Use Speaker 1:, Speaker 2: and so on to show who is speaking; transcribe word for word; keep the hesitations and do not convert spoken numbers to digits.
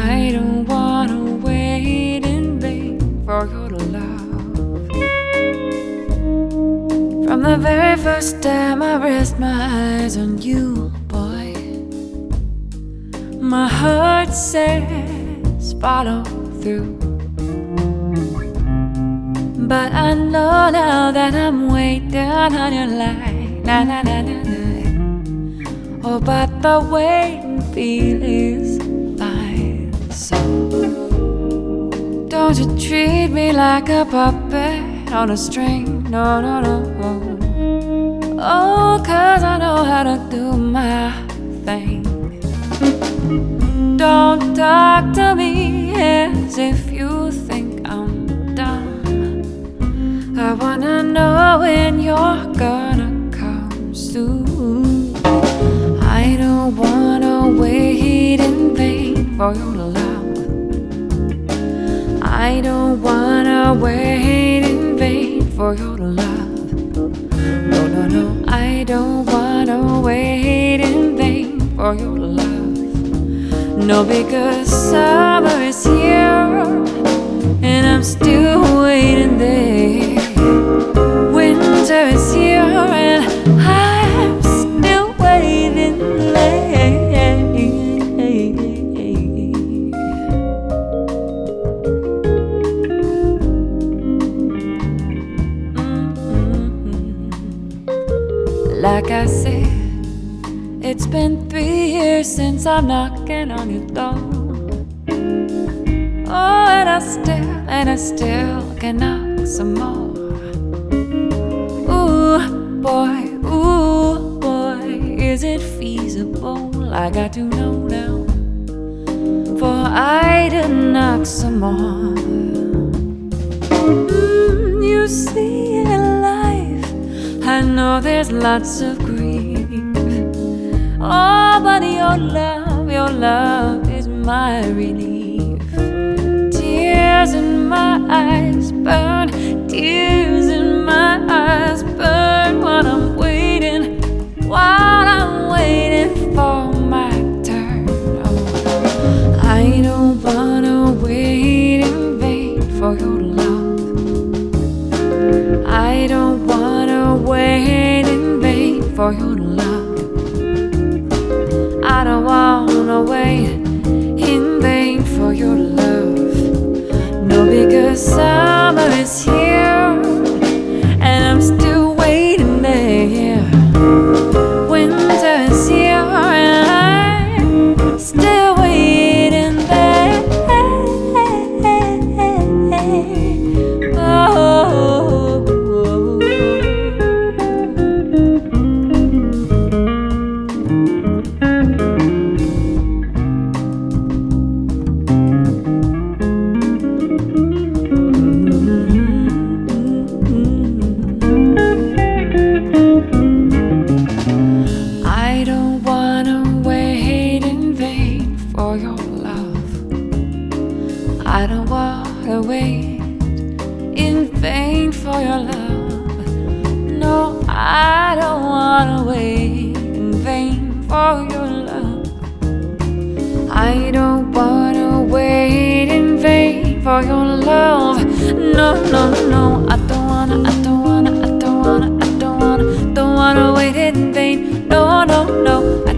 Speaker 1: I don't wanna wait in vain for your love. From the very first time I rest my eyes on you, boy, my heart says follow through. But I know now that I'm way down on your line, na na na na na. Oh, but the waiting feel is fine. So don't you treat me like a puppet on a string, no, no, no. Oh, 'cause I know how to do my thing. Don't talk to me as if you think I'm dumb. I wanna know when you're gonna come soon. I don't wanna wait in vain for your love. I don't wanna wait in vain for your love. No, no, no, I don't wanna wait in vain for your love. No, because summer is here and I'm still waiting there. Winter is here and I'm still waiting there. Mm-hmm. Like I said, it's been three years since I'm knocking on your door. Oh, and I still, and I still can knock some more. Ooh, boy, ooh, boy, is it feasible? I got to know now, for I to knock some more. Mm, you see, in life, I know there's lots of grief. Oh, but your love, your love is my relief. Tears in my eyes burn, tears in my eyes burn while I'm waiting, while I'm waiting for my turn. Oh, I don't wanna wait in vain for your love. I don't wanna wait in vain for your love. I don't wanna wait in vain for your love. No, because summer is here and I'm still waiting there. Winter is here and I'm still waiting there. Oh. I don't wanna wait in vain for your love. I don't wanna wait in vain for your love. No, I don't wanna wait in vain for your love. I don't wanna wait in vain for your love. No, no, no, I don't wanna, I don't wanna, I don't wanna, I don't wanna, don't wanna wait in vain. No, no, no, I